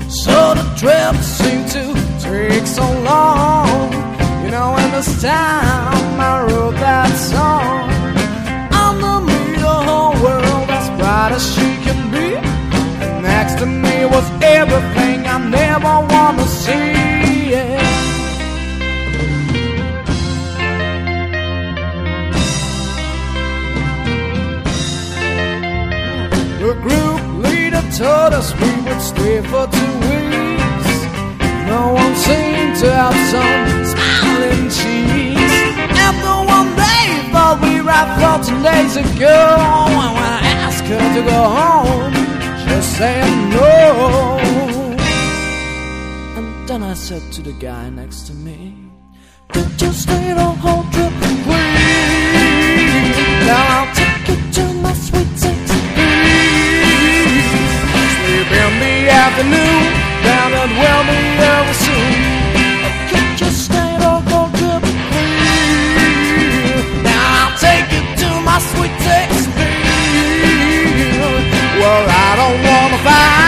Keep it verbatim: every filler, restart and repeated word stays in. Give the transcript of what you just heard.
So the trip seemed to take so long. You know, in this time I wrote that song. Underneath the whole world as bright as she can be, and next to me was everything I never want to see, yeah. The group leader told us we would stay for two weeks. No one seemed to have some smiling cheeks. After one day, thought we wrapped fourteen days ago. And when I asked her to go home, she said no. And then I said to the guy next to me, could you stay the whole trip, please? Now I'll take you to my sweet sixteen. Sleep in the afternoon, down and we'll be over soon. Could you stay the whole trip, please? Now I'll take you to my sweet sixteen. Well, I don't wanna fight.